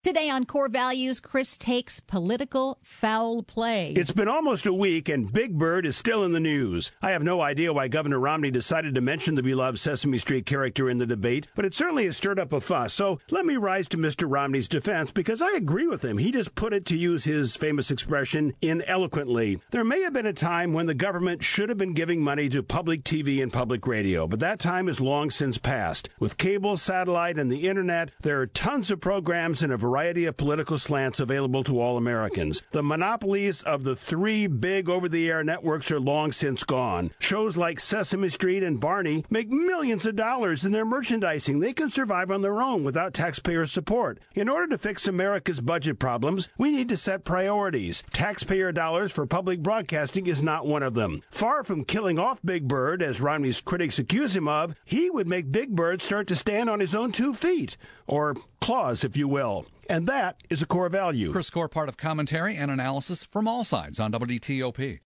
Today on Core Values, Chris takes political foul play. It's been almost a week, and Big Bird is still in the news. I have no idea why Governor Romney decided to mention the beloved Sesame Street character in the debate, but it certainly has stirred up a fuss. So let me rise to Mr. Romney's defense, because I agree with him. He just put it, to use his famous expression, ineloquently. There may have been a time when the government should have been giving money to public TV and public radio, but that time is long since passed. With cable, satellite, and the internet, there are tons of programs and a variety of political slants available to all Americans. The monopolies of the three big over-the-air networks are long since gone. Shows like Sesame Street and Barney make millions of dollars in their merchandising. They can survive on their own without taxpayer support. In order to fix America's budget problems, we need to set priorities. Taxpayer dollars for public broadcasting is not one of them. Far from killing off Big Bird, as Romney's critics accuse him of, he would make Big Bird start to stand on his own 2 feet, or claws, if you will. And that is a core value. Chris Core, part of commentary and analysis from all sides on WTOP.